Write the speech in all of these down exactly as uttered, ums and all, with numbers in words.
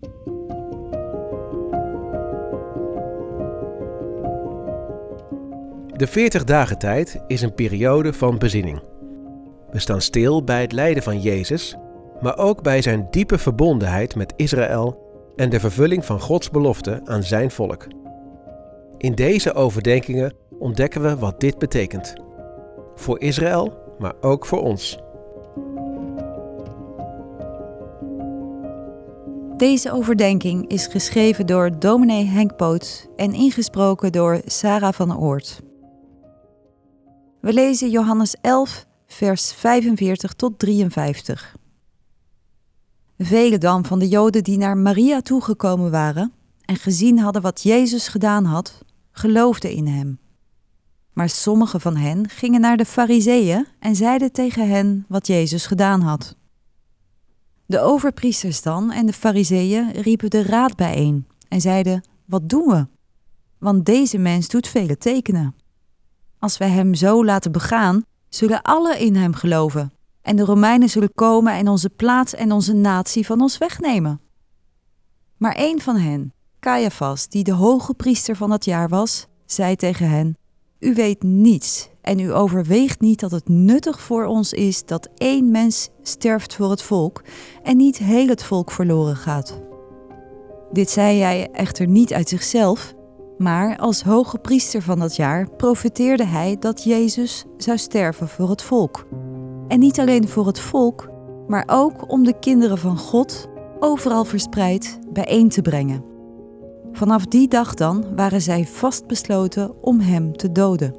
De veertig dagen tijd is een periode van bezinning. We staan stil bij het lijden van Jezus, maar ook bij zijn diepe verbondenheid met Israël en de vervulling van Gods belofte aan zijn volk. In deze overdenkingen ontdekken we wat dit betekent. Voor Israël, maar ook voor ons. Deze overdenking is geschreven door dominee Henk Poots en ingesproken door Sarah van Oort. We lezen Johannes elf, vers vijfenveertig tot drieënvijftig. Velen dan van de Joden die naar Maria toegekomen waren en gezien hadden wat Jezus gedaan had, geloofden in hem. Maar sommigen van hen gingen naar de Farizeeën en zeiden tegen hen wat Jezus gedaan had. De overpriesters dan en de Farizeeën riepen de raad bijeen en zeiden: wat doen we? Want deze mens doet vele tekenen. Als wij hem zo laten begaan, zullen allen in hem geloven. En de Romeinen zullen komen en onze plaats en onze natie van ons wegnemen. Maar een van hen, Caiaphas, die de hoge priester van dat jaar was, zei tegen hen: u weet niets en u overweegt niet dat het nuttig voor ons is dat één mens sterft voor het volk en niet heel het volk verloren gaat. Dit zei hij echter niet uit zichzelf, maar als hoge priester van dat jaar profeteerde hij dat Jezus zou sterven voor het volk. En niet alleen voor het volk, maar ook om de kinderen van God overal verspreid bijeen te brengen. Vanaf die dag dan waren zij vastbesloten om hem te doden.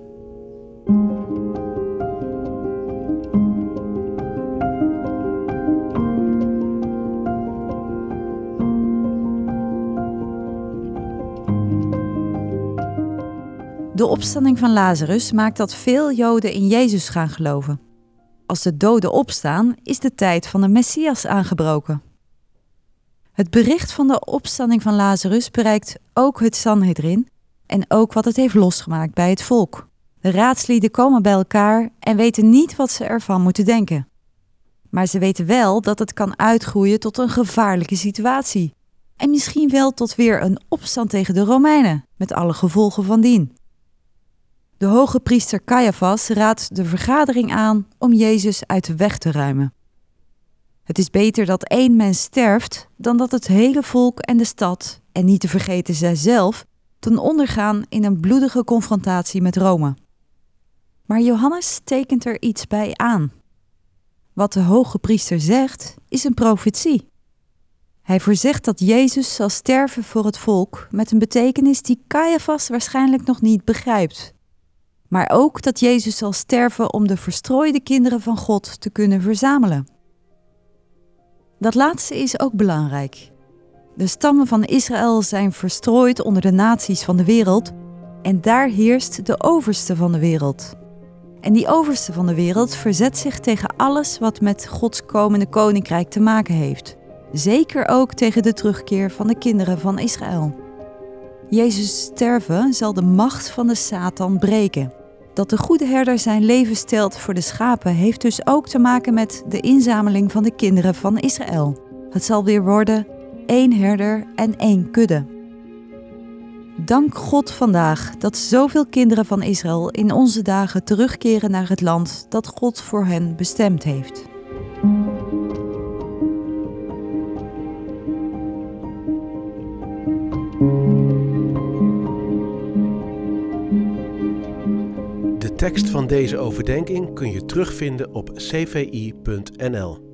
De opstanding van Lazarus maakt dat veel Joden in Jezus gaan geloven. Als de doden opstaan, is de tijd van de Messias aangebroken. Het bericht van de opstanding van Lazarus bereikt ook het Sanhedrin en ook wat het heeft losgemaakt bij het volk. De raadslieden komen bij elkaar en weten niet wat ze ervan moeten denken. Maar ze weten wel dat het kan uitgroeien tot een gevaarlijke situatie. En misschien wel tot weer een opstand tegen de Romeinen, met alle gevolgen van dien. De hoge priester Caiaphas raadt de vergadering aan om Jezus uit de weg te ruimen. Het is beter dat één mens sterft dan dat het hele volk en de stad, en niet te vergeten zijzelf, ten onder gaan in een bloedige confrontatie met Rome. Maar Johannes tekent er iets bij aan. Wat de hoge priester zegt, is een profetie. Hij voorzegt dat Jezus zal sterven voor het volk met een betekenis die Caiaphas waarschijnlijk nog niet begrijpt. Maar ook dat Jezus zal sterven om de verstrooide kinderen van God te kunnen verzamelen. Dat laatste is ook belangrijk. De stammen van Israël zijn verstrooid onder de naties van de wereld en daar heerst de overste van de wereld. En die overste van de wereld verzet zich tegen alles wat met Gods komende koninkrijk te maken heeft. Zeker ook tegen de terugkeer van de kinderen van Israël. Jezus' sterven zal de macht van de Satan breken. Dat de goede herder zijn leven stelt voor de schapen heeft dus ook te maken met de inzameling van de kinderen van Israël. Het zal weer worden één herder en één kudde. Dank God vandaag dat zoveel kinderen van Israël in onze dagen terugkeren naar het land dat God voor hen bestemd heeft. De tekst van deze overdenking kun je terugvinden op c v i punt n l.